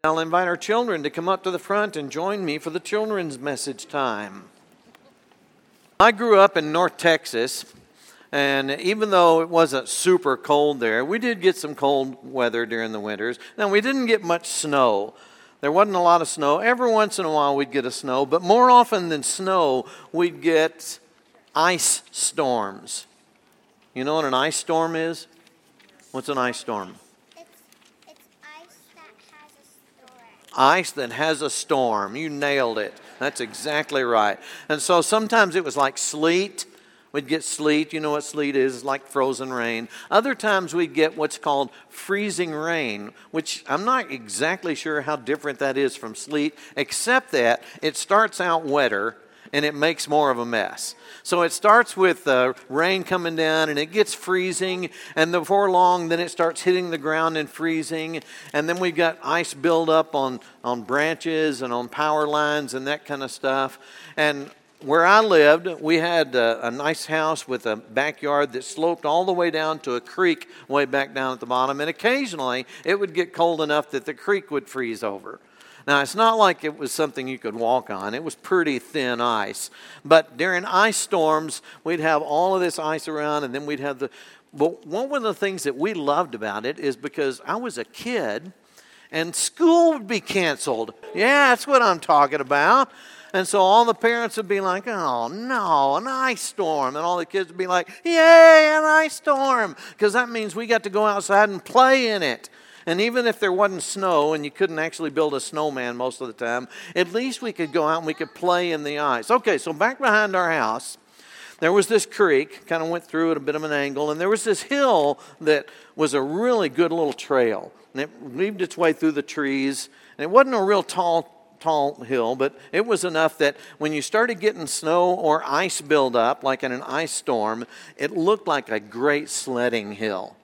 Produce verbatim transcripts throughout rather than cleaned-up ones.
I'll invite our children to come up to the front and join me for the children's message time. I grew up in North Texas, and even though it wasn't super cold there, we did get some cold weather during the winters. Now, we didn't get much snow. There wasn't a lot of snow. Every once in a while we'd get a snow, but more often than snow, we'd get ice storms. You know what an ice storm is? What's an ice storm? Ice that has a storm. You nailed it. That's exactly right. And so sometimes it was like sleet. We'd get sleet. You know what sleet is? It's like frozen rain. Other times we'd get what's called freezing rain, which I'm not exactly sure how different that is from sleet, except that it starts out wetter and it makes more of a mess. So it starts with uh, rain coming down and it gets freezing, and before long then it starts hitting the ground and freezing, and then we've got ice buildup on, on branches and on power lines and that kind of stuff. And where I lived, we had a, a nice house with a backyard that sloped all the way down to a creek way back down at the bottom, and occasionally it would get cold enough that the creek would freeze over. Now, it's not like it was something you could walk on. It was pretty thin ice. But during ice storms, we'd have all of this ice around, and then we'd have the... But one of the things that we loved about it is because I was a kid, and school would be canceled. Yeah, that's what I'm talking about. And so all the parents would be like, oh, no, an ice storm. And all the kids would be like, yay, an ice storm. Because that means we got to go outside and play in it. And even if there wasn't snow and you couldn't actually build a snowman most of the time, at least we could go out and we could play in the ice. Okay, so back behind our house, there was this creek, kind of went through at a bit of an angle, and there was this hill that was a really good little trail. And it weaved its way through the trees, and it wasn't a real tall, tall hill, but it was enough that when you started getting snow or ice buildup, like in an ice storm, it looked like a great sledding hill.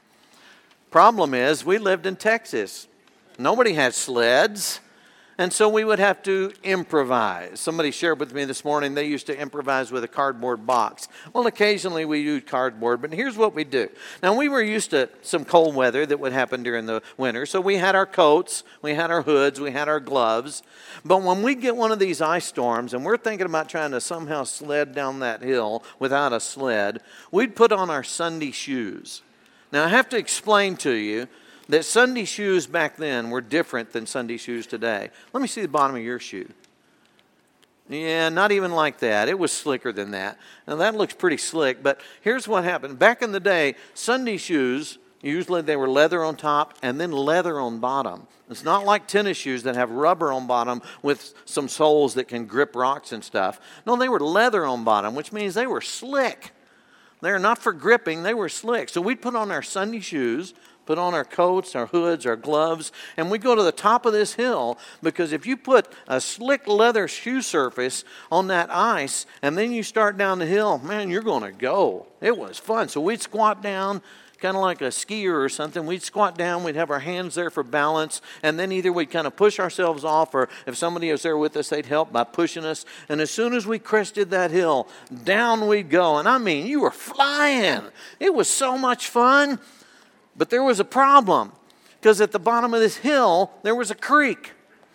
Problem is, we lived in Texas. Nobody had sleds, and so we would have to improvise. Somebody shared with me this morning they used to improvise with a cardboard box. Well, occasionally we used cardboard, but here's what we do. Now, we were used to some cold weather that would happen during the winter, so we had our coats, we had our hoods, we had our gloves. But when we get one of these ice storms, and we're thinking about trying to somehow sled down that hill without a sled, we'd put on our Sunday shoes. Now, I have to explain to you that Sunday shoes back then were different than Sunday shoes today. Let me see the bottom of your shoe. Yeah, not even like that. It was slicker than that. Now, that looks pretty slick, but here's what happened. Back in the day, Sunday shoes, usually they were leather on top and then leather on bottom. It's not like tennis shoes that have rubber on bottom with some soles that can grip rocks and stuff. No, they were leather on bottom, which means they were slick. They're not for gripping, they were slick. So we'd put on our Sunday shoes, put on our coats, our hoods, our gloves, and we'd go to the top of this hill, because if you put a slick leather shoe surface on that ice and then you start down the hill, man, you're going to go. It was fun. So we'd squat down, kind of like a skier or something. We'd squat down, we'd have our hands there for balance, and then either we'd kind of push ourselves off, or if somebody was there with us, they'd help by pushing us. And as soon as we crested that hill, down we'd go. And I mean, you were flying. It was so much fun. But there was a problem, because at the bottom of this hill, there was a creek.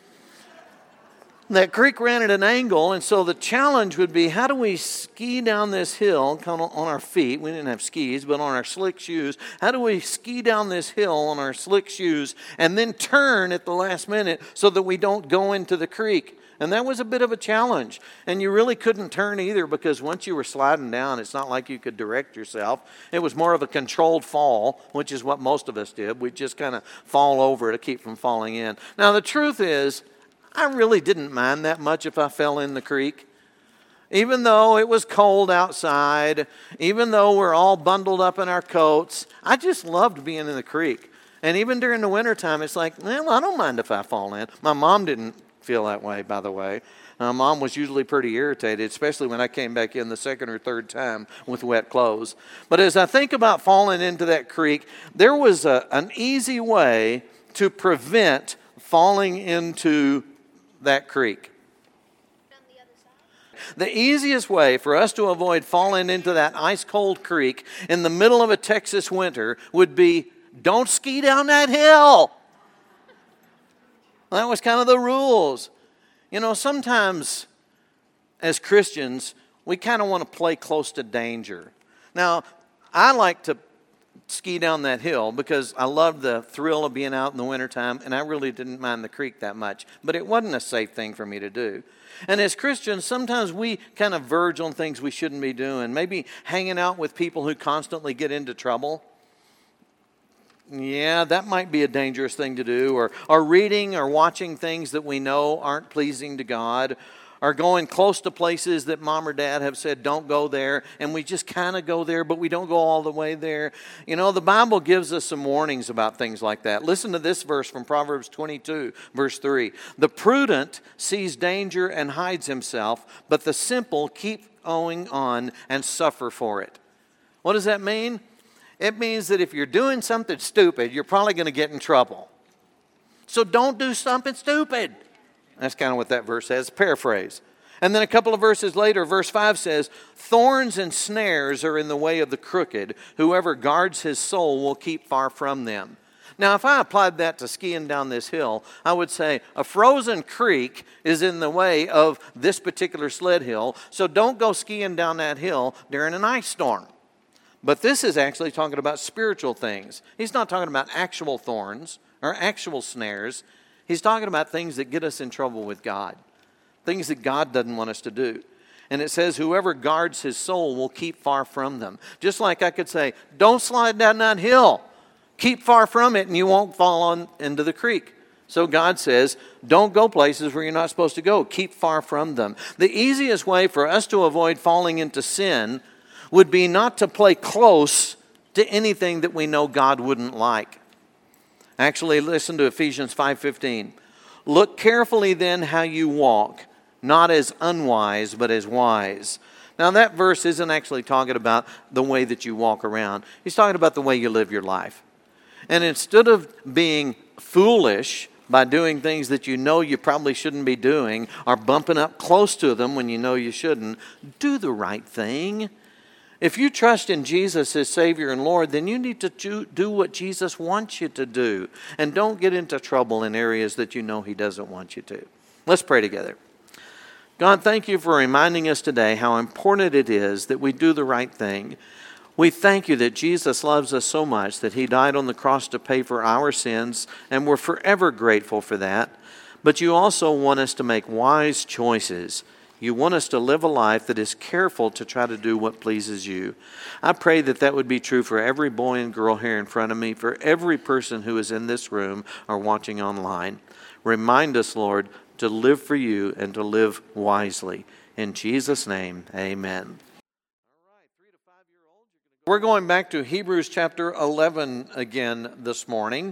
That creek ran at an angle, and so the challenge would be, how do we ski down this hill kind of on our feet? We didn't have skis, but on our slick shoes. How do we ski down this hill on our slick shoes and then turn at the last minute so that we don't go into the creek? And that was a bit of a challenge. And you really couldn't turn either, because once you were sliding down, it's not like you could direct yourself. It was more of a controlled fall, which is what most of us did. We'd just kind of fall over to keep from falling in. Now, the truth is, I really didn't mind that much if I fell in the creek. Even though it was cold outside, even though we're all bundled up in our coats, I just loved being in the creek. And even during the wintertime, it's like, well, I don't mind if I fall in. My mom didn't feel that way, by the way. Uh, Mom was usually pretty irritated, especially when I came back in the second or third time with wet clothes. But as I think about falling into that creek, there was a, an easy way to prevent falling into that creek. The easiest way for us to avoid falling into that ice-cold creek in the middle of a Texas winter would be, don't ski down that hill. Well, that was kind of the rules. You know, sometimes as Christians, we kind of want to play close to danger. Now, I like to ski down that hill because I love the thrill of being out in the wintertime, and I really didn't mind the creek that much. But it wasn't a safe thing for me to do. And as Christians, sometimes we kind of verge on things we shouldn't be doing. Maybe hanging out with people who constantly get into trouble. Yeah, that might be a dangerous thing to do. Or, or reading or watching things that we know aren't pleasing to God. Or going close to places that mom or dad have said don't go there, and we just kind of go there, but we don't go all the way there. You know, the Bible gives us some warnings about things like that. Listen to this verse from Proverbs twenty-two, verse three. The prudent sees danger and hides himself, but the simple keep going on and suffer for it. What does that mean? It means that if you're doing something stupid, you're probably going to get in trouble. So don't do something stupid. That's kind of what that verse says, paraphrase. And then a couple of verses later, verse five says, thorns and snares are in the way of the crooked. Whoever guards his soul will keep far from them. Now, if I applied that to skiing down this hill, I would say a frozen creek is in the way of this particular sled hill, so don't go skiing down that hill during an ice storm. But this is actually talking about spiritual things. He's not talking about actual thorns or actual snares. He's talking about things that get us in trouble with God, things that God doesn't want us to do. And it says, whoever guards his soul will keep far from them. Just like I could say, don't slide down that hill. Keep far from it and you won't fall on into the creek. So God says, don't go places where you're not supposed to go. Keep far from them. The easiest way for us to avoid falling into sin would be not to play close to anything that we know God wouldn't like. Actually, listen to Ephesians five fifteen. Look carefully then how you walk, not as unwise, but as wise. Now that verse isn't actually talking about the way that you walk around. He's talking about the way you live your life. And instead of being foolish by doing things that you know you probably shouldn't be doing, or bumping up close to them when you know you shouldn't, do the right thing. If you trust in Jesus as Savior and Lord, then you need to do what Jesus wants you to do. And don't get into trouble in areas that you know He doesn't want you to. Let's pray together. God, thank you for reminding us today how important it is that we do the right thing. We thank you that Jesus loves us so much that He died on the cross to pay for our sins, and we're forever grateful for that. But you also want us to make wise choices. You want us to live a life that is careful to try to do what pleases you. I pray that that would be true for every boy and girl here in front of me, for every person who is in this room or watching online. Remind us, Lord, to live for you and to live wisely. In Jesus' name, amen. We're going back to Hebrews chapter eleven again this morning.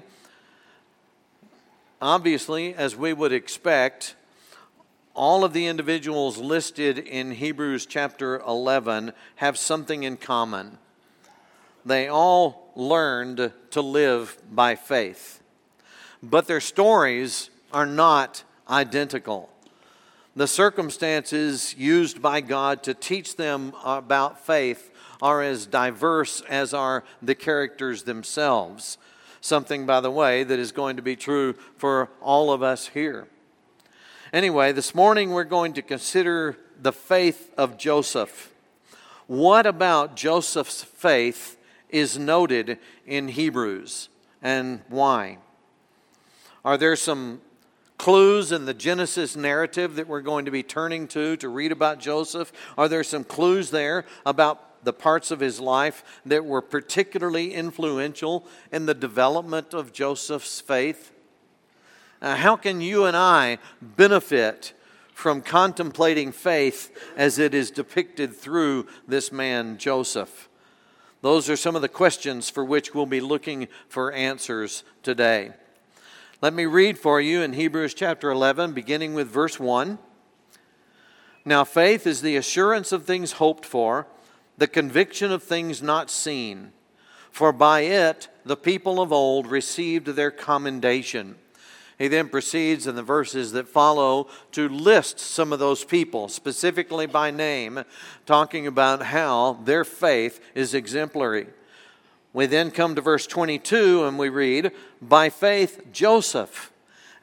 Obviously, as we would expect, all of the individuals listed in Hebrews chapter eleven have something in common. They all learned to live by faith. But their stories are not identical. The circumstances used by God to teach them about faith are as diverse as are the characters themselves. Something, by the way, that is going to be true for all of us here. Anyway, this morning we're going to consider the faith of Joseph. What about Joseph's faith is noted in Hebrews, and why? Are there some clues in the Genesis narrative that we're going to be turning to to read about Joseph? Are there some clues there about the parts of his life that were particularly influential in the development of Joseph's faith? Uh, how can you and I benefit from contemplating faith as it is depicted through this man, Joseph? Those are some of the questions for which we'll be looking for answers today. Let me read for you in Hebrews chapter eleven, beginning with verse one. Now faith is the assurance of things hoped for, the conviction of things not seen. For by it the people of old received their commendation. He then proceeds in the verses that follow to list some of those people, specifically by name, talking about how their faith is exemplary. We then come to verse twenty-two and we read, by faith Joseph,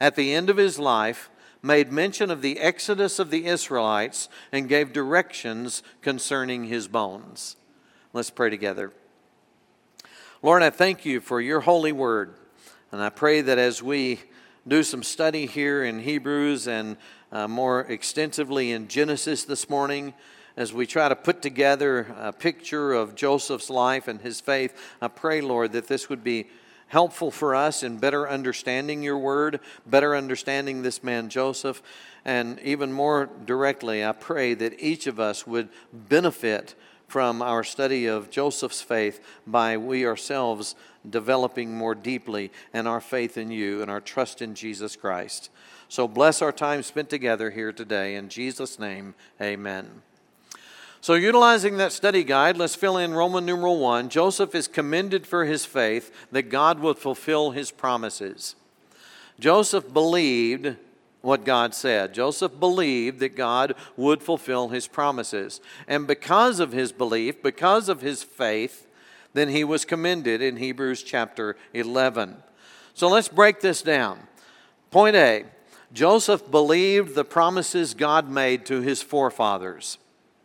at the end of his life, made mention of the exodus of the Israelites and gave directions concerning his bones. Let's pray together. Lord, I thank you for your holy word. And I pray that as we do some study here in Hebrews and uh, more extensively in Genesis this morning, as we try to put together a picture of Joseph's life and his faith, I pray, Lord, that this would be helpful for us in better understanding your word, better understanding this man Joseph, and even more directly, I pray that each of us would benefit from our study of Joseph's faith by we ourselves developing more deeply in our faith in you and our trust in Jesus Christ. So bless our time spent together here today. In Jesus' name, amen. So utilizing that study guide, let's fill in Roman numeral one. Joseph is commended for his faith that God would fulfill his promises. Joseph believed what God said. Joseph believed that God would fulfill his promises. And because of his belief, because of his faith, then he was commended in Hebrews chapter eleven. So let's break this down. Point A, Joseph believed the promises God made to his forefathers.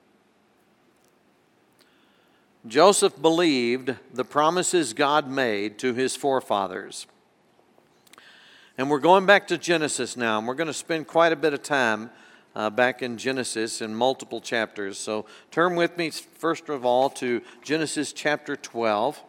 Joseph believed the promises God made to his forefathers. And we're going back to Genesis now, and we're going to spend quite a bit of time uh, back in Genesis in multiple chapters. So turn with me, first of all, to Genesis chapter twelve.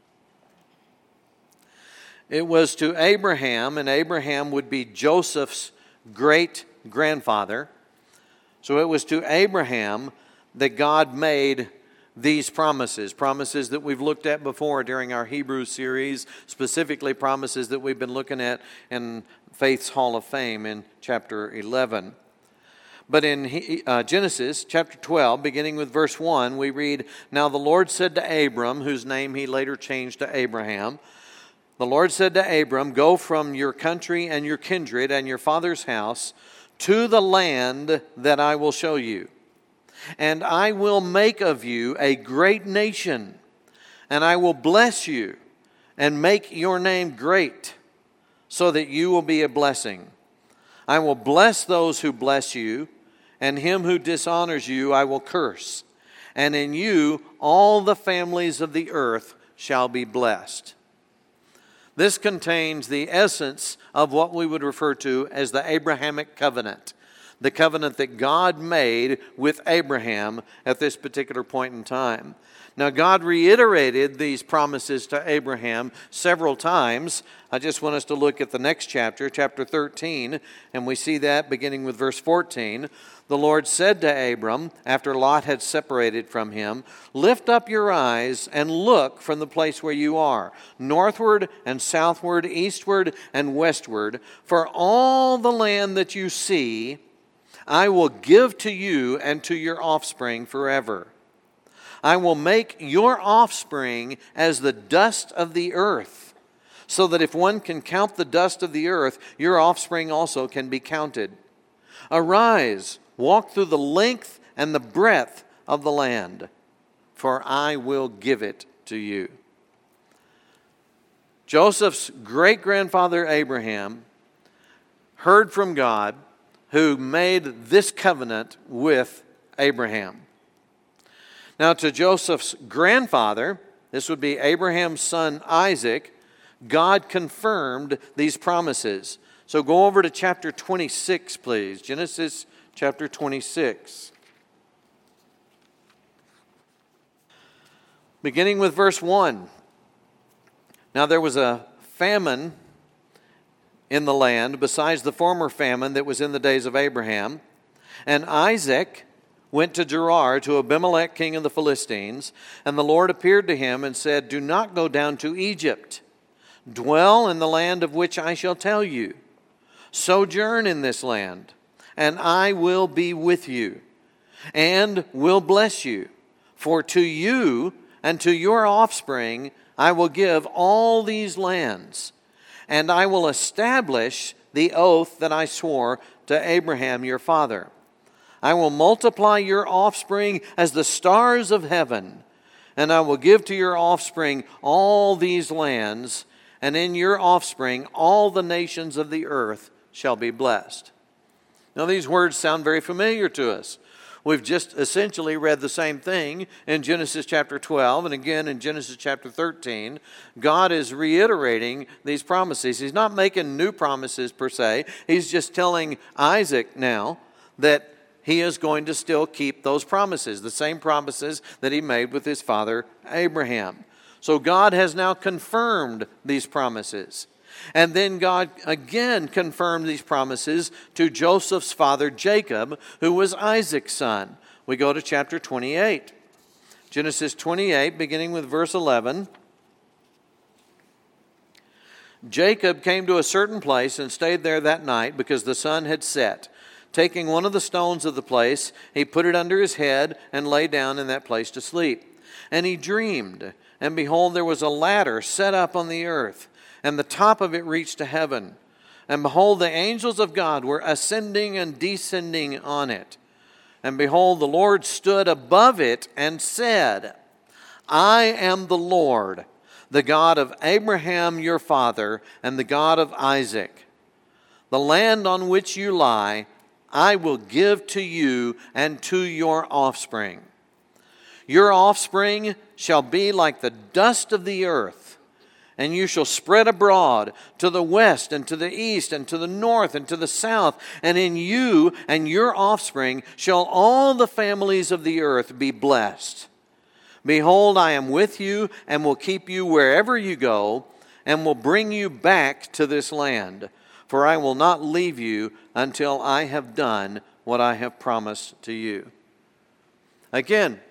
It was to Abraham, and Abraham would be Joseph's great-grandfather. So it was to Abraham that God made these promises, promises that we've looked at before during our Hebrew series, specifically promises that we've been looking at in Faith's Hall of Fame in chapter eleven. But in uh, Genesis chapter twelve, beginning with verse one, we read, "Now the Lord said to Abram," whose name he later changed to Abraham, "The Lord said to Abram, go from your country and your kindred and your father's house to the land that I will show you. And I will make of you a great nation, and I will bless you and make your name great, so that you will be a blessing. I will bless those who bless you, and him who dishonors you I will curse. And in you all the families of the earth shall be blessed." This contains the essence of what we would refer to as the Abrahamic covenant. The covenant that God made with Abraham at this particular point in time. Now, God reiterated these promises to Abraham several times. I just want us to look at the next chapter, chapter thirteen, and we see that beginning with verse fourteen. "The Lord said to Abram, after Lot had separated from him, lift up your eyes and look from the place where you are, northward and southward, eastward and westward, for all the land that you see, I will give to you and to your offspring forever. I will make your offspring as the dust of the earth, so that if one can count the dust of the earth, your offspring also can be counted. Arise, walk through the length and the breadth of the land, for I will give it to you." Joseph's great-grandfather Abraham heard from God, who made this covenant with Abraham. Now, to Joseph's grandfather, this would be Abraham's son Isaac, God confirmed these promises. So go over to chapter twenty-six, please. Genesis chapter twenty-six. Beginning with verse one. "Now there was a famine in the land, besides the former famine that was in the days of Abraham. And Isaac went to Gerar, to Abimelech, king of the Philistines. And the Lord appeared to him and said, do not go down to Egypt. Dwell in the land of which I shall tell you. Sojourn in this land, and I will be with you, and will bless you. For to you and to your offspring I will give all these lands, and I will establish the oath that I swore to Abraham your father. I will multiply your offspring as the stars of heaven, and I will give to your offspring all these lands, and in your offspring all the nations of the earth shall be blessed. Now these words sound very familiar to us. We've just essentially read the same thing in Genesis chapter twelve and again in Genesis chapter thirteen. God is reiterating these promises. He's not making new promises per se. He's just telling Isaac now that he is going to still keep those promises, the same promises that he made with his father Abraham. So God has now confirmed these promises. And then God again confirmed these promises to Joseph's father Jacob, who was Isaac's son. We go to chapter twenty-eight. Genesis twenty-eight, beginning with verse eleven. Jacob came to a certain place and stayed there that night because the sun had set. Taking one of the stones of the place, he put it under his head and lay down in that place to sleep. And he dreamed, and behold, there was a ladder set up on the earth, and the top of it reached to heaven. And behold, the angels of God were ascending and descending on it. And behold, the Lord stood above it and said, I am the Lord, the God of Abraham your father, and the God of Isaac. The land on which you lie, I will give to you and to your offspring. Your offspring shall be like the dust of the earth, and you shall spread abroad to the west and to the east and to the north and to the south. And in you and your offspring shall all the families of the earth be blessed. Behold, I am with you and will keep you wherever you go and will bring you back to this land. For I will not leave you until I have done what I have promised to you. Again,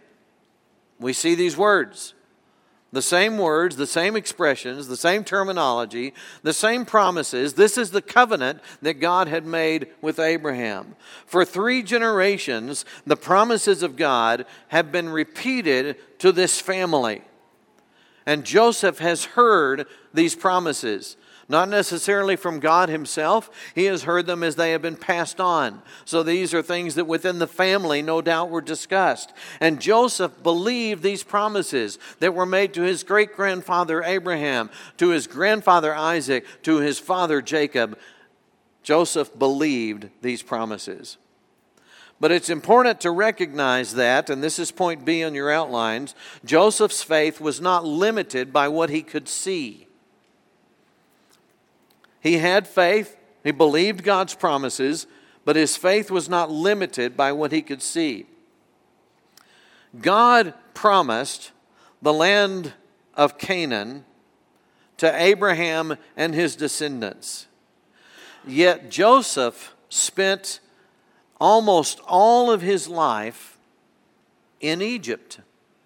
we see these words. The same words, the same expressions, the same terminology, the same promises. This is the covenant that God had made with Abraham. For three generations, the promises of God have been repeated to this family. And Joseph has heard these promises. Not necessarily from God himself. He has heard them as they have been passed on. So these are things that within the family no doubt were discussed. And Joseph believed these promises that were made to his great-grandfather Abraham, to his grandfather Isaac, to his father Jacob. Joseph believed these promises. But it's important to recognize that, and this is point B on your outlines, Joseph's faith was not limited by what he could see. He had faith, he believed God's promises, but his faith was not limited by what he could see. God promised the land of Canaan to Abraham and his descendants. Yet Joseph spent almost all of his life in Egypt.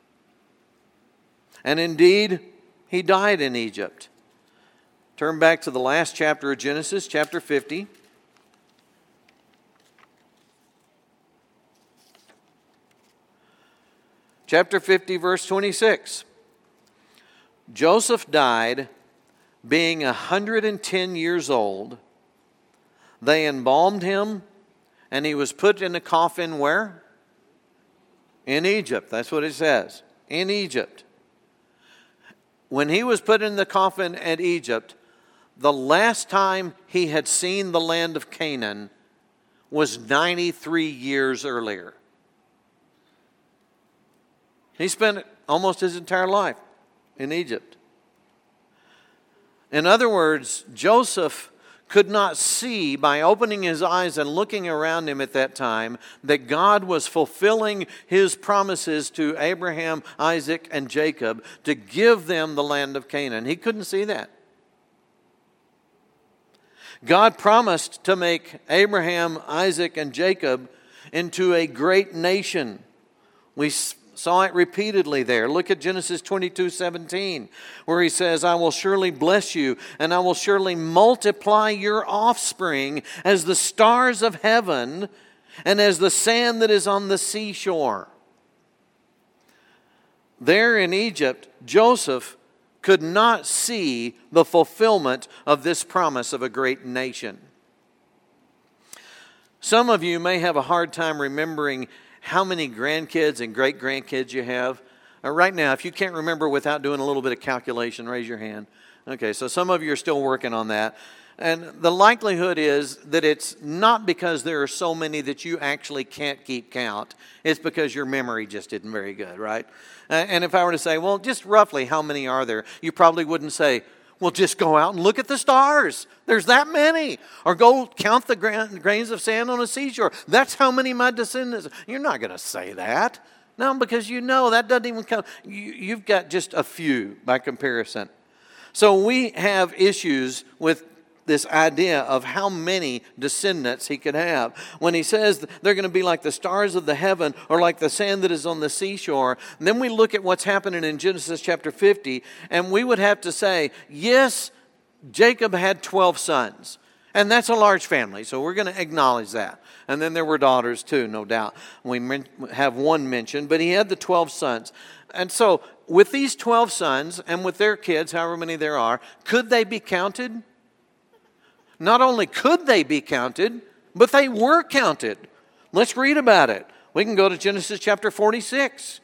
And indeed, he died in Egypt. Turn back to the last chapter of Genesis, chapter fifty. Chapter fifty, verse twenty-six. Joseph died being one hundred ten years old. They embalmed him, and he was put in a coffin where? In Egypt. That's what it says. In Egypt. When he was put in the coffin at Egypt, the last time he had seen the land of Canaan was ninety-three years earlier. He spent almost his entire life in Egypt. In other words, Joseph could not see by opening his eyes and looking around him at that time that God was fulfilling his promises to Abraham, Isaac, and Jacob to give them the land of Canaan. He couldn't see that. God promised to make Abraham, Isaac, and Jacob into a great nation. We saw it repeatedly there. Look at Genesis twenty-two seventeen, where he says, I will surely bless you, and I will surely multiply your offspring as the stars of heaven and as the sand that is on the seashore. There in Egypt, Joseph could not see the fulfillment of this promise of a great nation. Some of you may have a hard time remembering how many grandkids and great-grandkids you have. Uh, right now, if you can't remember without doing a little bit of calculation, raise your hand. Okay, so some of you are still working on that. And the likelihood is that it's not because there are so many that you actually can't keep count. It's because your memory just isn't very good, right? And if I were to say, well, just roughly how many are there? You probably wouldn't say, well, just go out and look at the stars. There's that many. Or go count the grains of sand on a seashore. That's how many my descendants. You're not going to say that. No, because you know that doesn't even come. You, you've got just a few by comparison. So we have issues with this idea of how many descendants he could have. When he says they're going to be like the stars of the heaven or like the sand that is on the seashore, and then we look at what's happening in Genesis chapter fifty, and we would have to say, yes, Jacob had twelve sons, and that's a large family, so we're going to acknowledge that. And then there were daughters too, no doubt. We have one mentioned, but he had the twelve sons. And so with these twelve sons and with their kids, however many there are, could they be counted? Not only could they be counted, but they were counted. Let's read about it. We can go to Genesis chapter forty-six.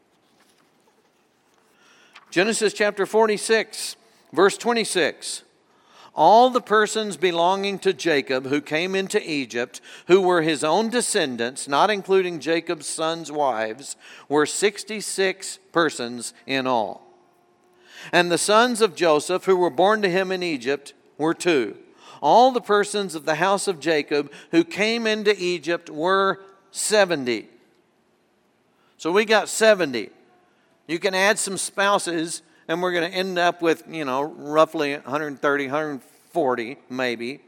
Genesis chapter forty-six, verse twenty-six. All the persons belonging to Jacob who came into Egypt, who were his own descendants, not including Jacob's sons' wives, were sixty-six persons in all. And the sons of Joseph, who were born to him in Egypt, were two. All the persons of the house of Jacob who came into Egypt were seventy. So we got seventy. You can add some spouses, and we're going to end up with, you know, roughly one hundred thirty, one hundred forty, maybe.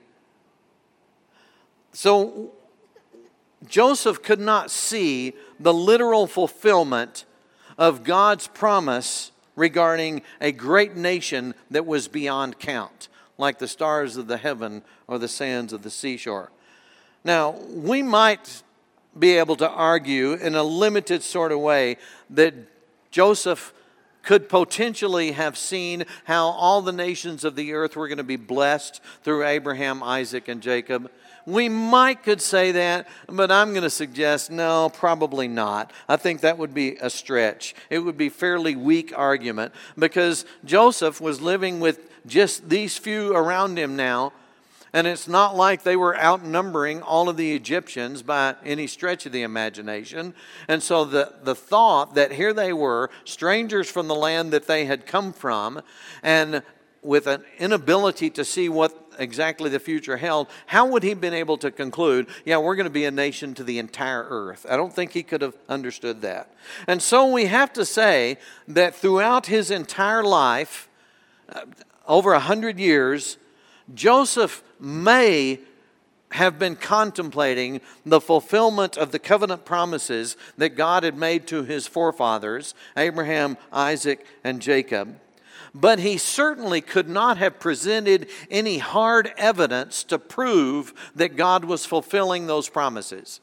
So Joseph could not see the literal fulfillment of God's promise regarding a great nation that was beyond count, like the stars of the heaven or the sands of the seashore. Now, we might be able to argue in a limited sort of way that Joseph could potentially have seen how all the nations of the earth were going to be blessed through Abraham, Isaac, and Jacob. We might could say that, but I'm going to suggest no, probably not. I think that would be a stretch. It would be a fairly weak argument because Joseph was living with just these few around him now, and it's not like they were outnumbering all of the Egyptians by any stretch of the imagination. And so the, the thought that here they were, strangers from the land that they had come from, and with an inability to see what exactly the future held, how would he have been able to conclude, yeah, we're going to be a nation to the entire earth? I don't think he could have understood that. And so we have to say that throughout his entire life, over a hundred years, Joseph may have been contemplating the fulfillment of the covenant promises that God had made to his forefathers, Abraham, Isaac, and Jacob. But he certainly could not have presented any hard evidence to prove that God was fulfilling those promises.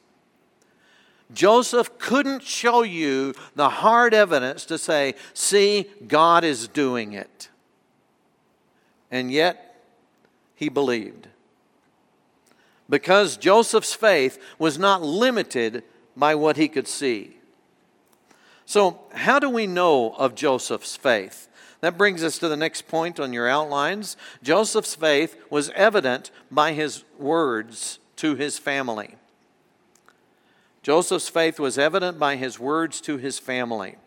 Joseph couldn't show you the hard evidence to say, see, God is doing it. And yet, he believed. Because Joseph's faith was not limited by what he could see. So, how do we know of Joseph's faith? That brings us to the next point on your outlines. Joseph's faith was evident by his words to his family. Joseph's faith was evident by his words to his family.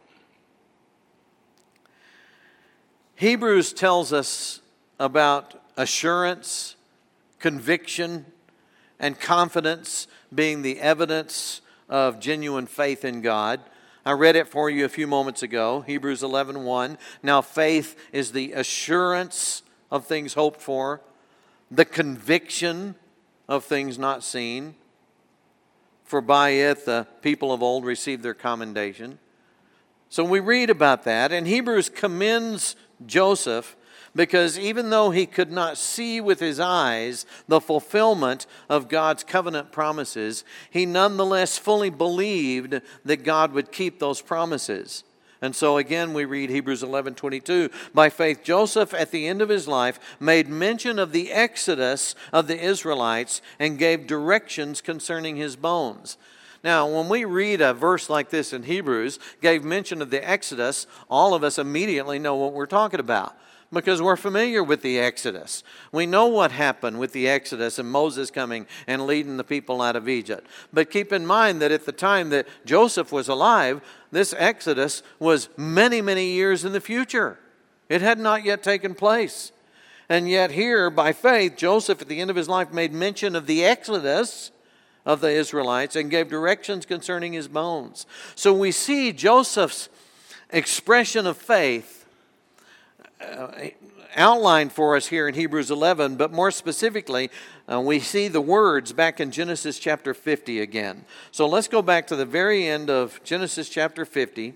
Hebrews tells us about assurance, conviction, and confidence being the evidence of genuine faith in God. I read it for you a few moments ago, Hebrews eleven one. Now faith is the assurance of things hoped for, the conviction of things not seen, for by it the people of old received their commendation. So we read about that, and Hebrews commends Joseph because even though he could not see with his eyes the fulfillment of God's covenant promises, he nonetheless fully believed that God would keep those promises. And so again we read Hebrews eleven twenty-two. By faith Joseph at the end of his life made mention of the exodus of the Israelites and gave directions concerning his bones. Now, when we read a verse like this in Hebrews, gave mention of the Exodus, all of us immediately know what we're talking about. Because we're familiar with the Exodus. We know what happened with the Exodus and Moses coming and leading the people out of Egypt. But keep in mind that at the time that Joseph was alive, this Exodus was many, many years in the future. It had not yet taken place. And yet here, by faith, Joseph at the end of his life made mention of the Exodus of the Israelites and gave directions concerning his bones. So we see Joseph's expression of faith Uh, outlined for us here in Hebrews eleven, but more specifically, uh, we see the words back in Genesis chapter fifty again. So let's go back to the very end of Genesis chapter fifty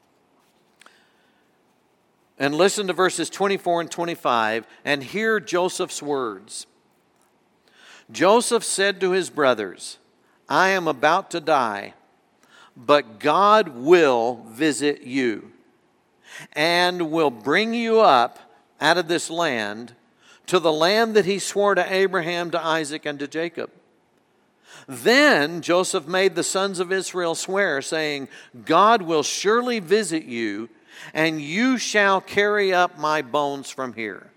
and listen to verses twenty-four and twenty-five and hear Joseph's words. Joseph said to his brothers, "I am about to die, but God will visit you and will bring you up out of this land to the land that he swore to Abraham, to Isaac, and to Jacob." Then Joseph made the sons of Israel swear, saying, "God will surely visit you, and you shall carry up my bones from here."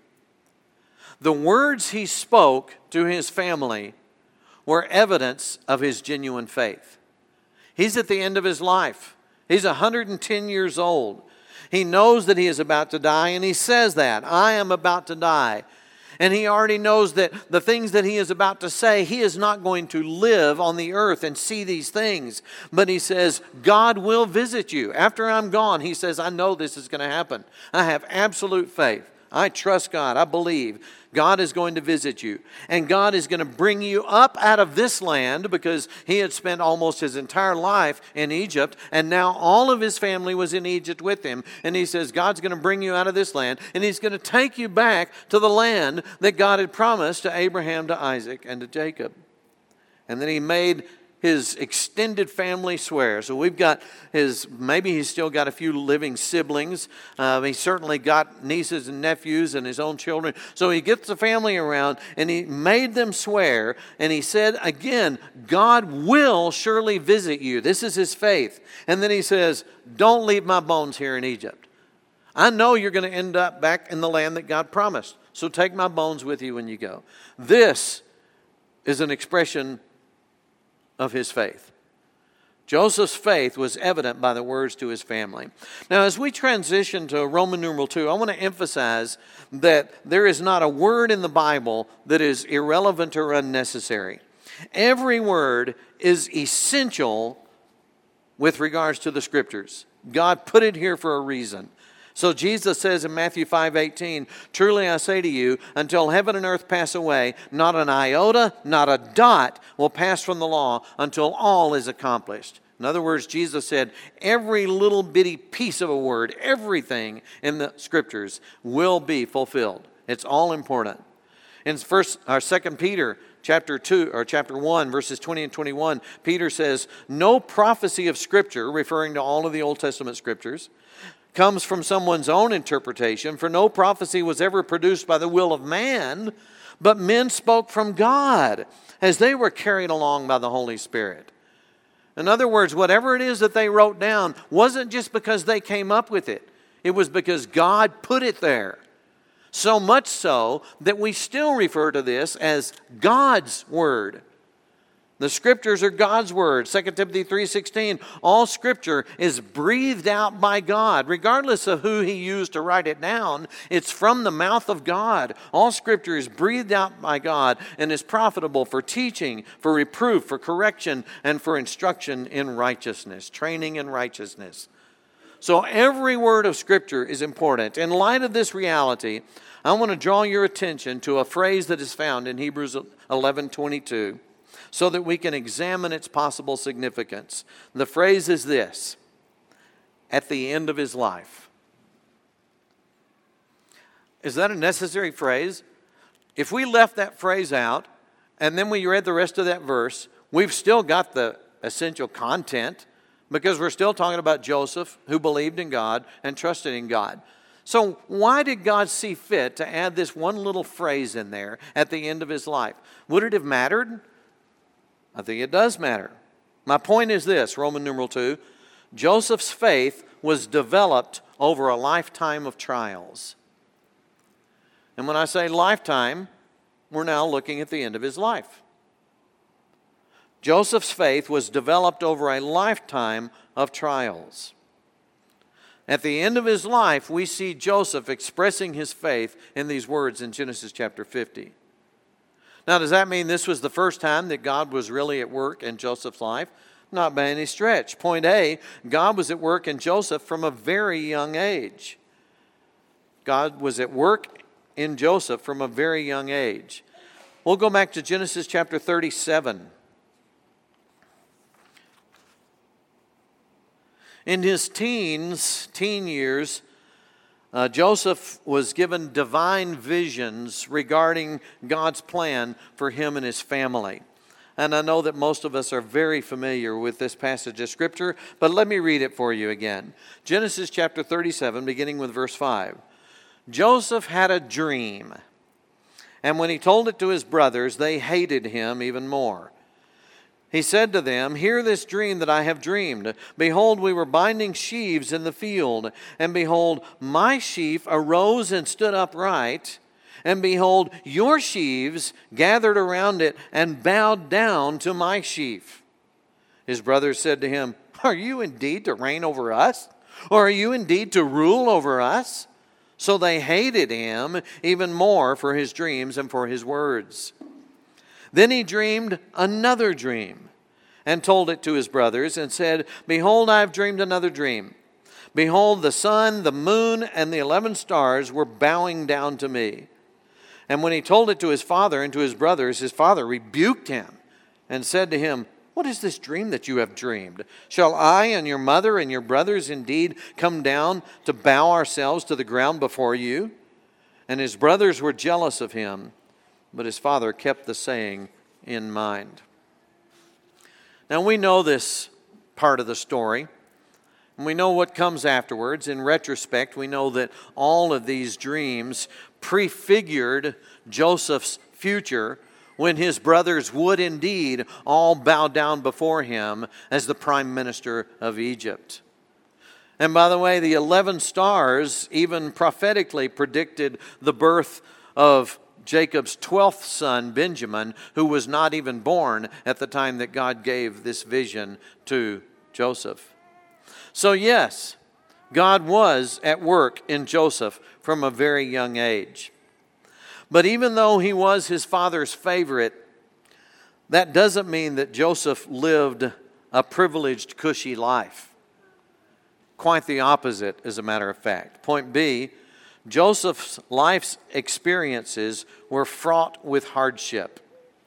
The words he spoke to his family were evidence of his genuine faith. He's at the end of his life. He's one hundred ten years old. He knows that he is about to die, and he says that, "I am about to die." And he already knows that the things that he is about to say, he is not going to live on the earth and see these things. But he says, God will visit you. After I'm gone, he says, I know this is going to happen. I have absolute faith. I trust God. I believe God is going to visit you. And God is going to bring you up out of this land, because he had spent almost his entire life in Egypt. And now all of his family was in Egypt with him. And he says, God's going to bring you out of this land. And he's going to take you back to the land that God had promised to Abraham, to Isaac, and to Jacob. And then he made his extended family swear. So we've got his, maybe he's still got a few living siblings. Uh, he certainly got nieces and nephews and his own children. So he gets the family around and he made them swear. And he said, again, God will surely visit you. This is his faith. And then he says, don't leave my bones here in Egypt. I know you're going to end up back in the land that God promised. So take my bones with you when you go. This is an expression of his faith. Joseph's faith was evident by the words to his family. Now, as we transition to Roman numeral two, I want to emphasize that there is not a word in the Bible that is irrelevant or unnecessary. Every word is essential with regards to the Scriptures. God put it here for a reason. So Jesus says in Matthew five eighteen, truly I say to you, until heaven and earth pass away, not an iota, not a dot will pass from the law until all is accomplished. In other words, Jesus said every little bitty piece of a word, everything in the Scriptures will be fulfilled. It's all important. In first or Second Peter chapter two or chapter one, verses twenty and twenty-one, Peter says, no prophecy of Scripture, referring to all of the Old Testament Scriptures, comes from someone's own interpretation, for no prophecy was ever produced by the will of man, but men spoke from God as they were carried along by the Holy Spirit. In other words, whatever it is that they wrote down wasn't just because they came up with it. It was because God put it there. So much so that we still refer to this as God's Word. The Scriptures are God's Word. Second Timothy three sixteen, all Scripture is breathed out by God. Regardless of who he used to write it down, it's from the mouth of God. All Scripture is breathed out by God and is profitable for teaching, for reproof, for correction, and for instruction in righteousness, training in righteousness. So every word of Scripture is important. In light of this reality, I want to draw your attention to a phrase that is found in Hebrews eleven twenty-two. So that we can examine its possible significance. The phrase is this: at the end of his life. Is that a necessary phrase? If we left that phrase out, and then we read the rest of that verse, we've still got the essential content, because we're still talking about Joseph, who believed in God and trusted in God. So why did God see fit to add this one little phrase in there at the end of his life? Would it have mattered? I think it does matter. My point is this, Roman numeral two, Joseph's faith was developed over a lifetime of trials. And when I say lifetime, we're now looking at the end of his life. Joseph's faith was developed over a lifetime of trials. At the end of his life, we see Joseph expressing his faith in these words in Genesis chapter fifty. Now, does that mean this was the first time that God was really at work in Joseph's life? Not by any stretch. Point A, God was at work in Joseph from a very young age. God was at work in Joseph from a very young age. We'll go back to Genesis chapter thirty-seven. In his teens, teen years, uh, Joseph was given divine visions regarding God's plan for him and his family. And I know that most of us are very familiar with this passage of Scripture, but let me read it for you again. Genesis chapter thirty-seven, beginning with verse five. Joseph had a dream, and when he told it to his brothers, they hated him even more. He said to them, "Hear this dream that I have dreamed. Behold, we were binding sheaves in the field, and behold, my sheaf arose and stood upright, and behold, your sheaves gathered around it and bowed down to my sheaf." His brothers said to him, "Are you indeed to reign over us? Or are you indeed to rule over us?" So they hated him even more for his dreams and for his words. Then he dreamed another dream and told it to his brothers and said, "Behold, I have dreamed another dream. Behold, the sun, the moon, and the eleven stars were bowing down to me." And when he told it to his father and to his brothers, his father rebuked him and said to him, "What is this dream that you have dreamed? Shall I and your mother and your brothers indeed come down to bow ourselves to the ground before you?" And his brothers were jealous of him, but his father kept the saying in mind. Now we know this part of the story, and we know what comes afterwards. In retrospect, we know that all of these dreams prefigured Joseph's future, when his brothers would indeed all bow down before him as the prime minister of Egypt. And by the way, the eleven stars even prophetically predicted the birth of Jacob's twelfth son, Benjamin, who was not even born at the time that God gave this vision to Joseph. So yes, God was at work in Joseph from a very young age. But even though he was his father's favorite, that doesn't mean that Joseph lived a privileged, cushy life. Quite the opposite, as a matter of fact. Point B, Joseph's life's experiences were fraught with hardship.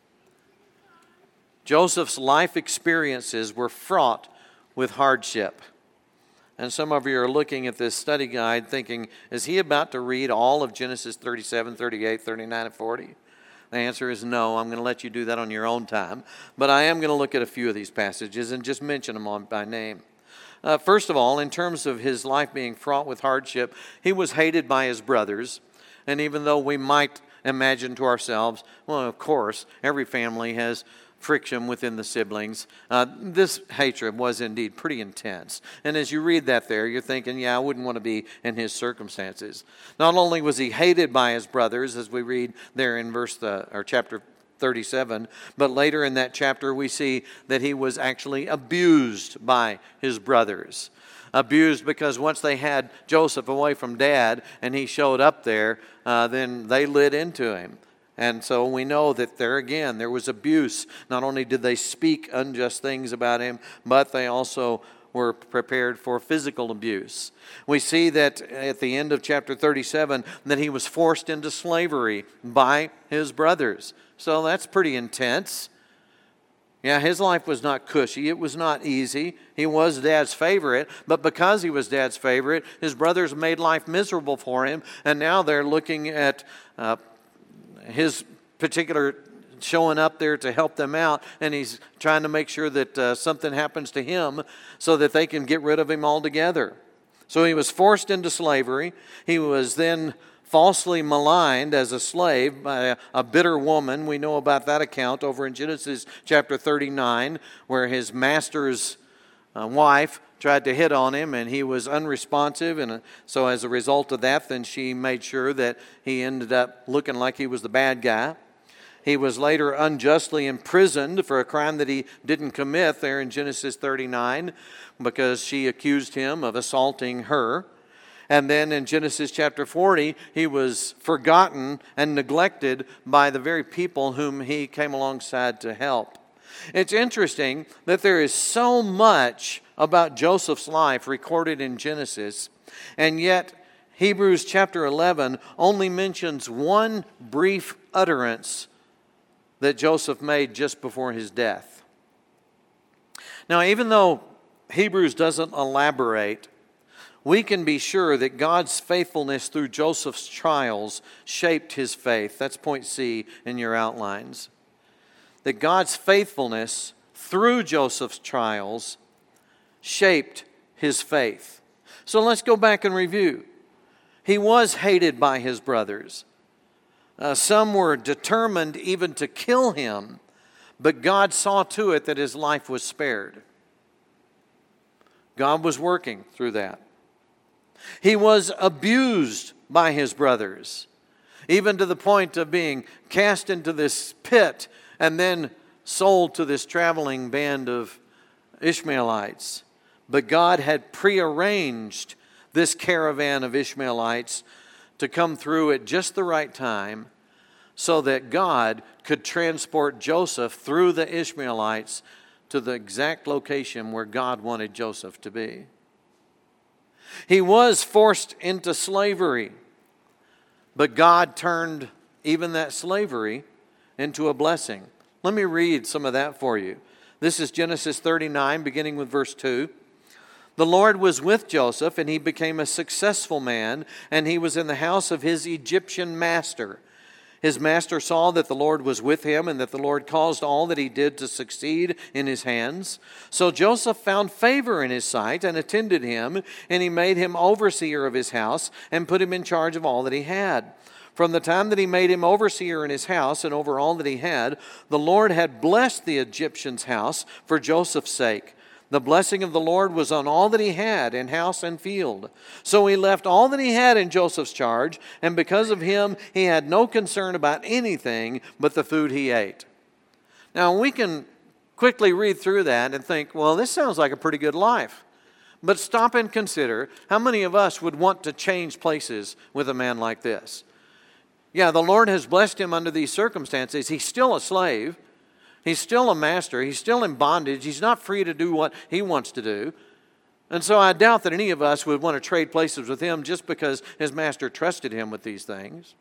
Joseph's life experiences were fraught with hardship. And some of you are looking at this study guide thinking, is he about to read all of Genesis thirty-seven, thirty-eight, thirty-nine, and forty? The answer is no. I'm going to let you do that on your own time. But I am going to look at a few of these passages and just mention them on by name. Uh, first of all, in terms of his life being fraught with hardship, he was hated by his brothers. And even though we might imagine to ourselves, well, of course, every family has friction within the siblings, uh, this hatred was indeed pretty intense. And as you read that there, you're thinking, yeah, I wouldn't want to be in his circumstances. Not only was he hated by his brothers, as we read there in verse the, or chapter thirty-seven, but later in that chapter we see that he was actually abused by his brothers. Abused because once they had Joseph away from dad and he showed up there, uh, then they lit into him. And so we know that there again, there was abuse. Not only did they speak unjust things about him, but they also were prepared for physical abuse. We see that at the end of chapter thirty-seven, that he was forced into slavery by his brothers. So that's pretty intense. Yeah, his life was not cushy. It was not easy. He was dad's favorite, but because he was dad's favorite, his brothers made life miserable for him, and now they're looking at uh, his particular showing up there to help them out, and he's trying to make sure that uh, something happens to him so that they can get rid of him altogether. So he was forced into slavery. He was then falsely maligned as a slave by a, a bitter woman. We know about that account over in Genesis chapter thirty-nine, where his master's uh, wife tried to hit on him, and he was unresponsive, and so as a result of that, then she made sure that he ended up looking like he was the bad guy. He was later unjustly imprisoned for a crime that he didn't commit there in Genesis thirty-nine, because she accused him of assaulting her. And then in Genesis chapter forty, he was forgotten and neglected by the very people whom he came alongside to help. It's interesting that there is so much about Joseph's life recorded in Genesis, and yet Hebrews chapter eleven only mentions one brief utterance that Joseph made just before his death. Now, even though Hebrews doesn't elaborate, we can be sure that God's faithfulness through Joseph's trials shaped his faith. That's point C in your outlines. That God's faithfulness through Joseph's trials shaped his faith. So let's go back and review. He was hated by his brothers. Uh, some were determined even to kill him, but God saw to it that his life was spared. God was working through that. He was abused by his brothers, even to the point of being cast into this pit and then sold to this traveling band of Ishmaelites. But God had prearranged this caravan of Ishmaelites to come through at just the right time so that God could transport Joseph through the Ishmaelites to the exact location where God wanted Joseph to be. He was forced into slavery, but God turned even that slavery into a blessing. Let me read some of that for you. This is Genesis thirty-nine, beginning with verse two. The Lord was with Joseph, and he became a successful man, and he was in the house of his Egyptian master. His master saw that the Lord was with him, and that the Lord caused all that he did to succeed in his hands. So Joseph found favor in his sight and attended him, and he made him overseer of his house and put him in charge of all that he had. From the time that he made him overseer in his house and over all that he had, the Lord had blessed the Egyptian's house for Joseph's sake. The blessing of the Lord was on all that he had in house and field. So he left all that he had in Joseph's charge, and because of him, he had no concern about anything but the food he ate. Now, we can quickly read through that and think, well, this sounds like a pretty good life. But stop and consider, how many of us would want to change places with a man like this? Yeah, the Lord has blessed him under these circumstances. He's still a slave. He's still a master. He's still in bondage. He's not free to do what he wants to do. And so I doubt that any of us would want to trade places with him just because his master trusted him with these things.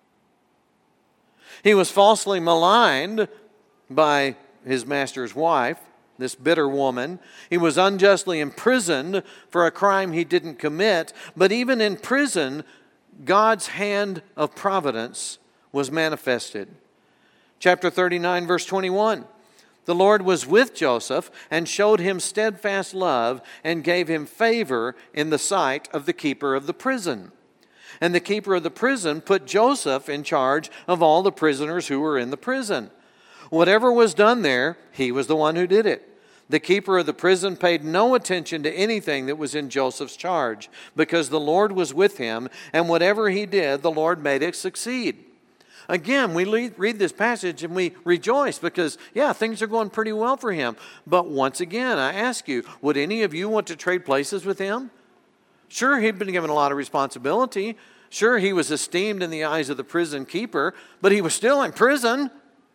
He was falsely maligned by his master's wife, this bitter woman. He was unjustly imprisoned for a crime he didn't commit. But even in prison, God's hand of providence was manifested. Chapter thirty-nine, verse twenty-one. The Lord was with Joseph and showed him steadfast love and gave him favor in the sight of the keeper of the prison. And the keeper of the prison put Joseph in charge of all the prisoners who were in the prison. Whatever was done there, he was the one who did it. The keeper of the prison paid no attention to anything that was in Joseph's charge, because the Lord was with him, and whatever he did, the Lord made it succeed. Again, we read this passage and we rejoice because, yeah, things are going pretty well for him. But once again, I ask you, would any of you want to trade places with him? Sure, he'd been given a lot of responsibility. Sure, he was esteemed in the eyes of the prison keeper, but he was still in prison.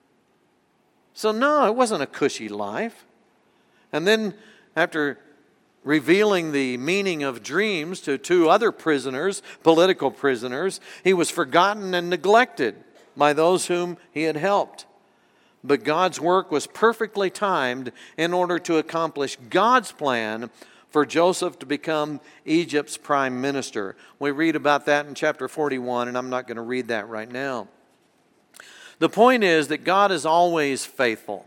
So no, it wasn't a cushy life. And then after revealing the meaning of dreams to two other prisoners, political prisoners, he was forgotten and neglected by those whom he had helped. But God's work was perfectly timed in order to accomplish God's plan for Joseph to become Egypt's prime minister. We read about that in chapter forty-one, and I'm not going to read that right now. The point is that God is always faithful.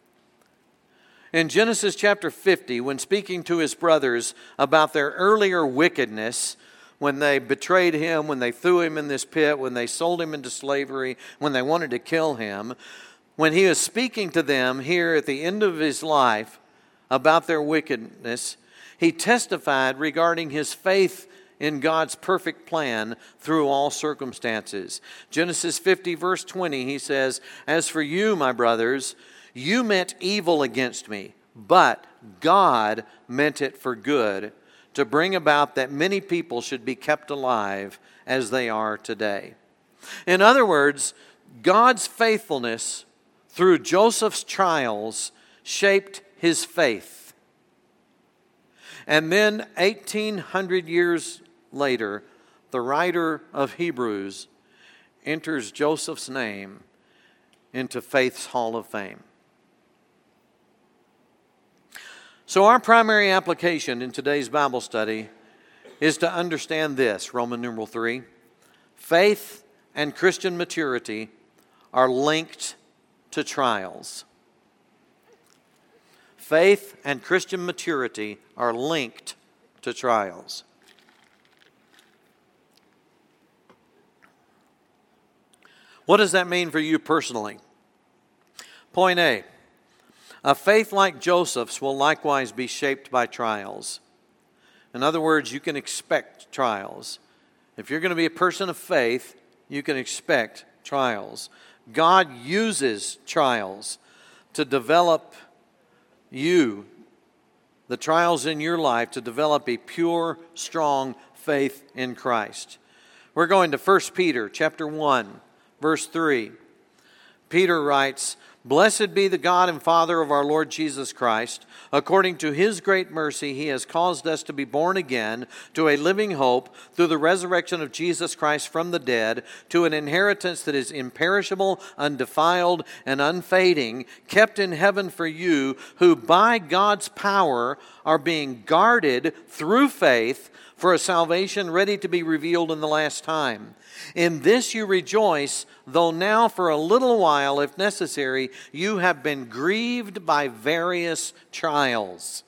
In Genesis chapter fifty, when speaking to his brothers about their earlier wickedness, when they betrayed him, when they threw him in this pit, when they sold him into slavery, when they wanted to kill him, when he was speaking to them here at the end of his life about their wickedness, He testified regarding his faith in God's perfect plan through all circumstances. Genesis fifty, verse twenty, he says, "As for you, my brothers, you meant evil against me, but God meant it for good, to bring about that many people should be kept alive as they are today." In other words, God's faithfulness through Joseph's trials shaped his faith. And then eighteen hundred years later, the writer of Hebrews enters Joseph's name into faith's Hall of Fame. So our primary application in today's Bible study is to understand this, Roman numeral three. Faith and Christian maturity are linked to trials. Faith and Christian maturity are linked to trials. What does that mean for you personally? Point A. A faith like Joseph's will likewise be shaped by trials. In other words, you can expect trials. If you're going to be a person of faith, you can expect trials. God uses trials to develop you, the trials in your life, to develop a pure, strong faith in Christ. We're going to First Peter chapter one, verse three. Peter writes, "Blessed be the God and Father of our Lord Jesus Christ. According to His great mercy, He has caused us to be born again to a living hope through the resurrection of Jesus Christ from the dead, to an inheritance that is imperishable, undefiled, and unfading, kept in heaven for you, who by God's power are being guarded through faith for a salvation ready to be revealed in the last time. In this you rejoice, though now for a little while, if necessary, you have been grieved by various trials,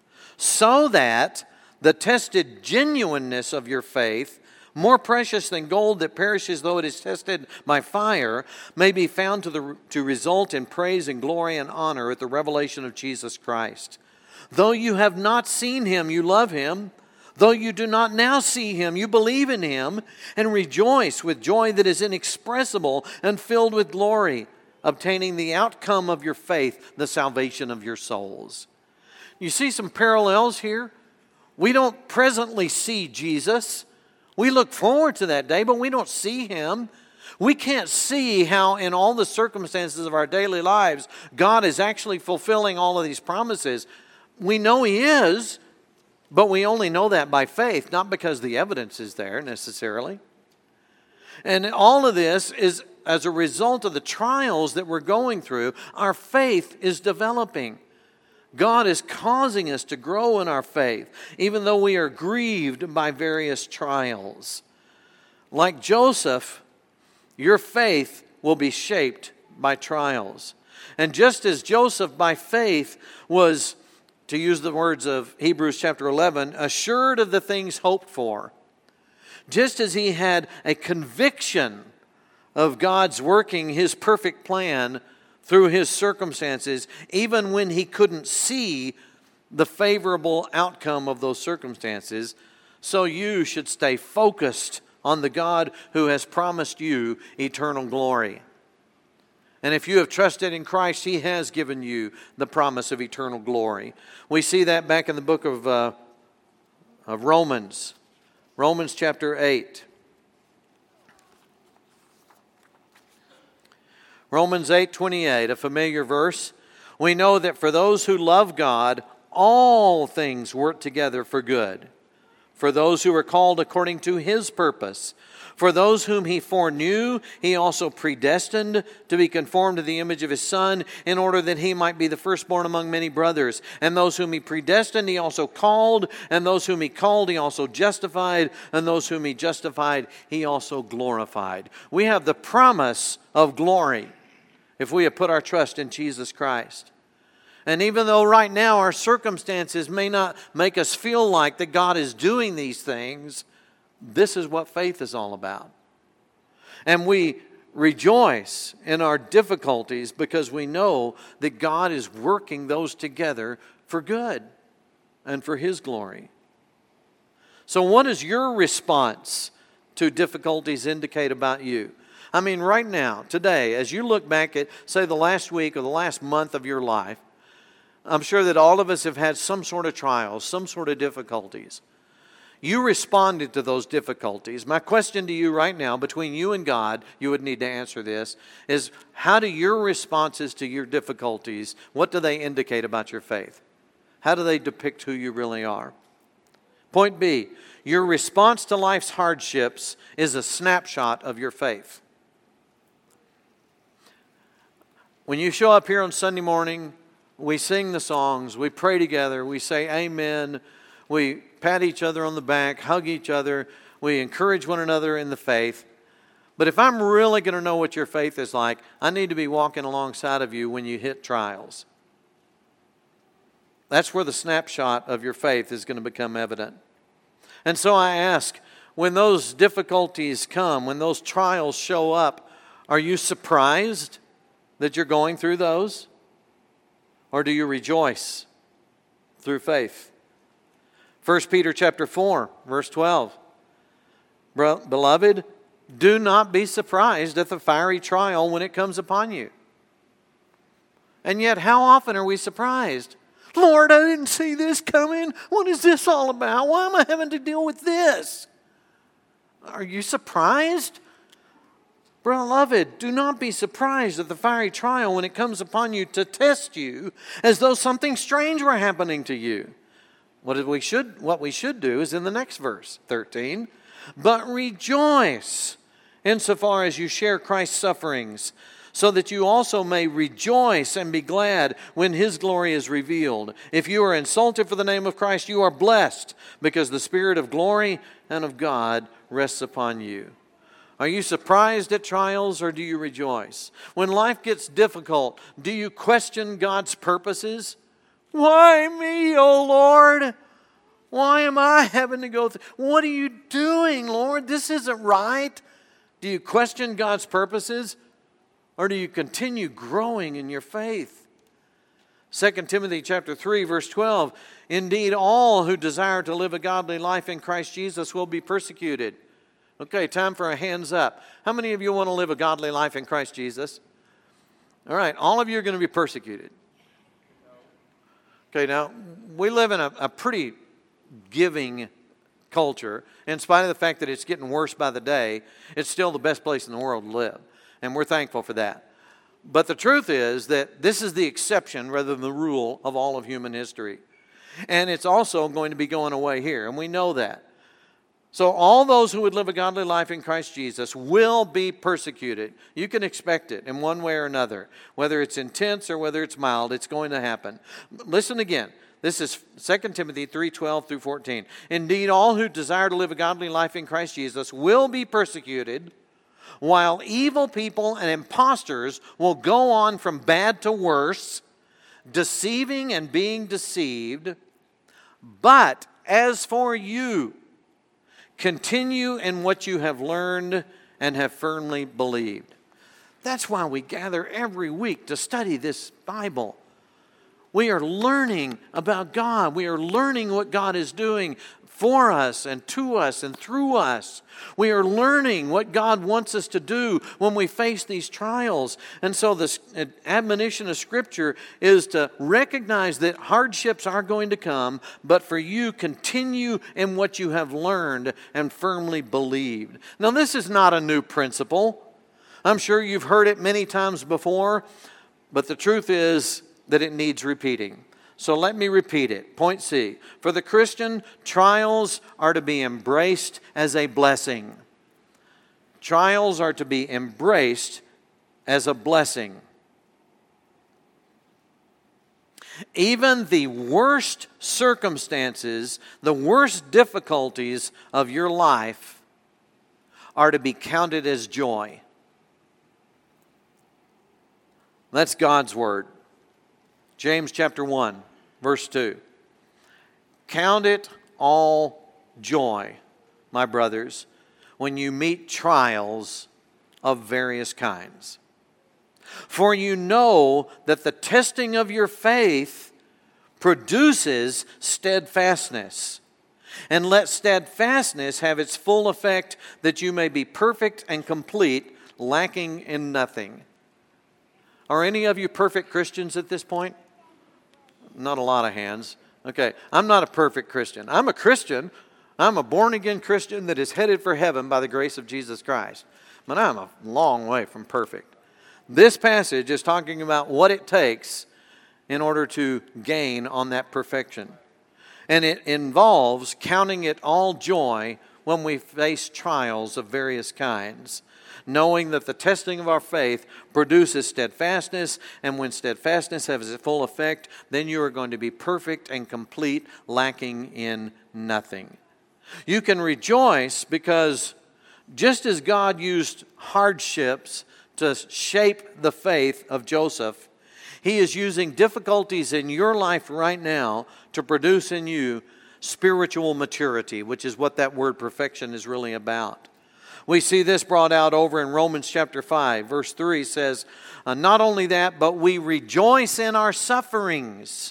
so that the tested genuineness of your faith, more precious than gold that perishes though it is tested by fire, may be found to, the, to result in praise and glory and honor at the revelation of Jesus Christ. Though you have not seen Him, you love Him. Though you do not now see Him, you believe in Him and rejoice with joy that is inexpressible and filled with glory, obtaining the outcome of your faith, the salvation of your souls." You see some parallels here? We don't presently see Jesus. We look forward to that day, but we don't see Him. We can't see how in all the circumstances of our daily lives, God is actually fulfilling all of these promises. We know He is, but we only know that by faith, not because the evidence is there necessarily. And all of this is as a result of the trials that we're going through. Our faith is developing. God is causing us to grow in our faith, even though we are grieved by various trials. Like Joseph, your faith will be shaped by trials. And just as Joseph by faith was, to use the words of Hebrews chapter eleven, assured of the things hoped for, just as he had a conviction of God's working His perfect plan through his circumstances, even when he couldn't see the favorable outcome of those circumstances, so you should stay focused on the God who has promised you eternal glory. And if you have trusted in Christ, He has given you the promise of eternal glory. We see that back in the book of, uh, of Romans. Romans chapter eight. Romans eight twenty-eight, a familiar verse. We know that for those who love God, all things work together for good, for those who are called according to His purpose. For those whom He foreknew, He also predestined to be conformed to the image of His Son, in order that He might be the firstborn among many brothers. And those whom He predestined, He also called. And those whom He called, He also justified. And those whom He justified, He also glorified. We have the promise of glory if we have put our trust in Jesus Christ. And even though right now our circumstances may not make us feel like that God is doing these things, this is what faith is all about. And we rejoice in our difficulties because we know that God is working those together for good. and for His glory. So what does your response to difficulties indicate about you? I mean, right now, today, as you look back at, say, the last week or the last month of your life, I'm sure that all of us have had some sort of trials, some sort of difficulties. You responded to those difficulties. My question to you right now, between you and God, you would need to answer this, is how do your responses to your difficulties, what do they indicate about your faith? How do they depict who you really are? Point B, your response to life's hardships is a snapshot of your faith. When you show up here on Sunday morning, we sing the songs, we pray together, we say amen, we pat each other on the back, hug each other, we encourage one another in the faith. But if I'm really going to know what your faith is like, I need to be walking alongside of you when you hit trials. That's where the snapshot of your faith is going to become evident. And so I ask, when those difficulties come, when those trials show up, are you surprised that you're going through those? Or do you rejoice through faith? First Peter chapter four, verse twelve. Beloved, do not be surprised at the fiery trial when it comes upon you. And yet, how often are we surprised? Lord, I didn't see this coming. What is this all about? Why am I having to deal with this? Are you surprised? Beloved, do not be surprised at the fiery trial when it comes upon you to test you as though something strange were happening to you. What we should, what we should do is in the next verse, thirteen. But rejoice insofar as you share Christ's sufferings, so that you also may rejoice and be glad when His glory is revealed. If you are insulted for the name of Christ, you are blessed, because the Spirit of glory and of God rests upon you. Are you surprised at trials, or do you rejoice? When life gets difficult, do you question God's purposes? Why me, O Lord? Why am I having to go through? What are you doing, Lord? This isn't right. Do you question God's purposes, or do you continue growing in your faith? Second Timothy chapter three, verse twelve. Indeed, all who desire to live a godly life in Christ Jesus will be persecuted. Okay, time for a hands up. How many of you want to live a godly life in Christ Jesus? All right, all of you are going to be persecuted. Okay, now, we live in a, a pretty giving culture. In spite of the fact that it's getting worse by the day, it's still the best place in the world to live. And we're thankful for that. But the truth is that this is the exception rather than the rule of all of human history. And it's also going to be going away here, and we know that. So all those who would live a godly life in Christ Jesus will be persecuted. You can expect it in one way or another. Whether it's intense or whether it's mild, it's going to happen. Listen again. This is Second Timothy three, twelve through fourteen. Indeed, all who desire to live a godly life in Christ Jesus will be persecuted, while evil people and impostors will go on from bad to worse, deceiving and being deceived. But as for you, continue in what you have learned and have firmly believed. That's why we gather every week to study this Bible. We are learning about God. We are learning what God is doing for us and to us and through us. We are learning what God wants us to do when we face these trials. And so the admonition of Scripture is to recognize that hardships are going to come, but for you, continue in what you have learned and firmly believed. Now, this is not a new principle. I'm sure you've heard it many times before, but the truth is that it needs repeating. So let me repeat it. Point C. For the Christian, trials are to be embraced as a blessing. Trials are to be embraced as a blessing. Even the worst circumstances, the worst difficulties of your life are to be counted as joy. That's God's word. James chapter one, verse two. Count it all joy, my brothers, when you meet trials of various kinds. For you know that the testing of your faith produces steadfastness. And let steadfastness have its full effect, that you may be perfect and complete, lacking in nothing. Are any of you perfect Christians at this point? Not a lot of hands. Okay, I'm not a perfect Christian. I'm a Christian. I'm a born-again Christian that is headed for heaven by the grace of Jesus Christ. But I'm a long way from perfect. This passage is talking about what it takes in order to gain on that perfection. And it involves counting it all joy when we face trials of various kinds, knowing that the testing of our faith produces steadfastness, and when steadfastness has its full effect, then you are going to be perfect and complete, lacking in nothing. You can rejoice because just as God used hardships to shape the faith of Joseph, He is using difficulties in your life right now to produce in you spiritual maturity, which is what that word perfection is really about. We see this brought out over in Romans chapter five. Verse three says, uh, not only that, but we rejoice in our sufferings,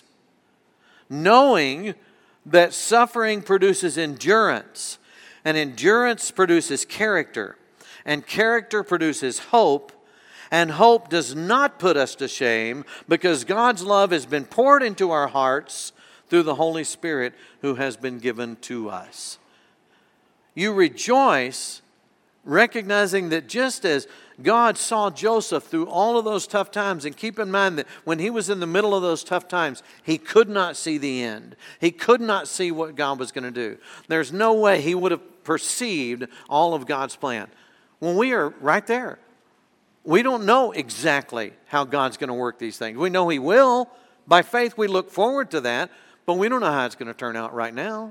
knowing that suffering produces endurance, and endurance produces character, and character produces hope, and hope does not put us to shame, because God's love has been poured into our hearts through the Holy Spirit who has been given to us. You rejoice recognizing that just as God saw Joseph through all of those tough times, and keep in mind that when he was in the middle of those tough times, he could not see the end. He could not see what God was going to do. There's no way he would have perceived all of God's plan. When we are right there, we don't know exactly how God's going to work these things. We know He will. By faith, we look forward to that, but we don't know how it's going to turn out right now.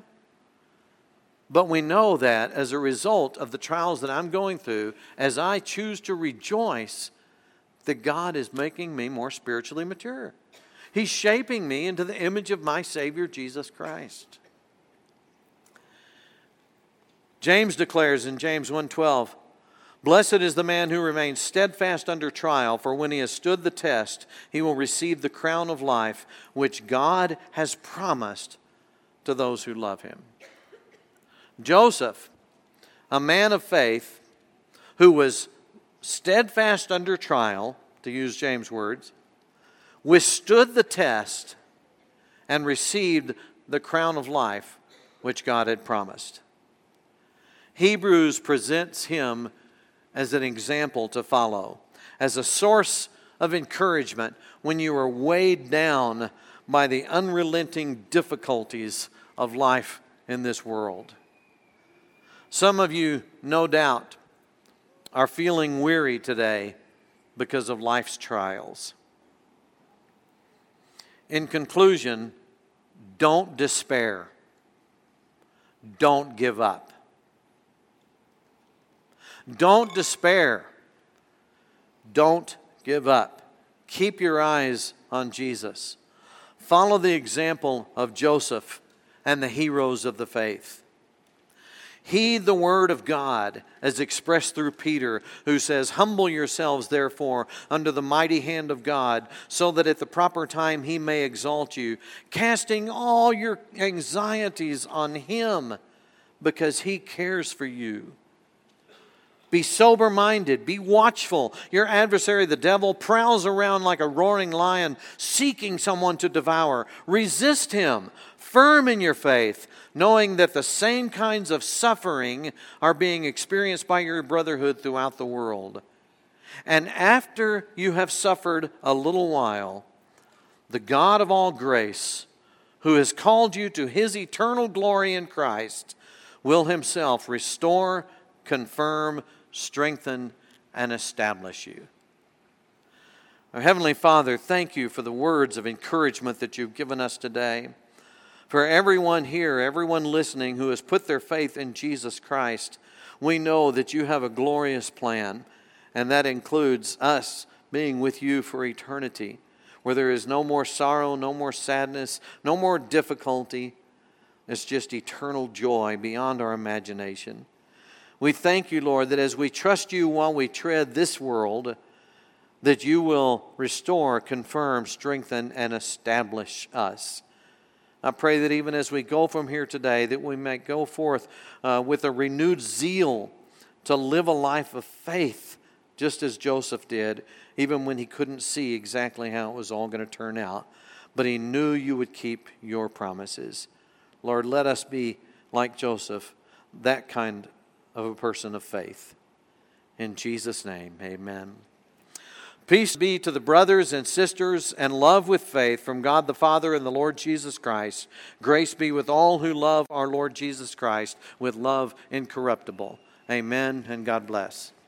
But we know that as a result of the trials that I'm going through, as I choose to rejoice, that God is making me more spiritually mature. He's shaping me into the image of my Savior, Jesus Christ. James declares in James one twelve, blessed is the man who remains steadfast under trial, for when he has stood the test, he will receive the crown of life, which God has promised to those who love Him. Joseph, a man of faith, who was steadfast under trial, to use James' words, withstood the test and received the crown of life which God had promised. Hebrews presents him as an example to follow, as a source of encouragement when you are weighed down by the unrelenting difficulties of life in this world. Some of you, no doubt, are feeling weary today because of life's trials. In conclusion, don't despair. Don't give up. Don't despair. Don't give up. Keep your eyes on Jesus. Follow the example of Joseph and the heroes of the faith. Heed the word of God as expressed through Peter, who says, humble yourselves, therefore, under the mighty hand of God, so that at the proper time He may exalt you, casting all your anxieties on Him, because He cares for you. Be sober-minded. Be watchful. Your adversary, the devil, prowls around like a roaring lion, seeking someone to devour. Resist him, firm in your faith, knowing that the same kinds of suffering are being experienced by your brotherhood throughout the world. And after you have suffered a little while, the God of all grace, who has called you to His eternal glory in Christ, will Himself restore, confirm, strengthen, and establish you. Our Heavenly Father, thank You for the words of encouragement that You've given us today. For everyone here, everyone listening who has put their faith in Jesus Christ, we know that You have a glorious plan, and that includes us being with You for eternity, where there is no more sorrow, no more sadness, no more difficulty. It's just eternal joy beyond our imagination. We thank You, Lord, that as we trust You while we tread this world, that You will restore, confirm, strengthen, and establish us. I pray that even as we go from here today, that we may go forth uh, with a renewed zeal to live a life of faith, just as Joseph did, even when he couldn't see exactly how it was all going to turn out. But he knew you would keep your promises. Lord, let us be like Joseph, that kind of a person of faith. In Jesus' name, amen. Peace be to the brothers and sisters, and love with faith from God the Father and the Lord Jesus Christ. Grace be with all who love our Lord Jesus Christ with love incorruptible. Amen, and God bless.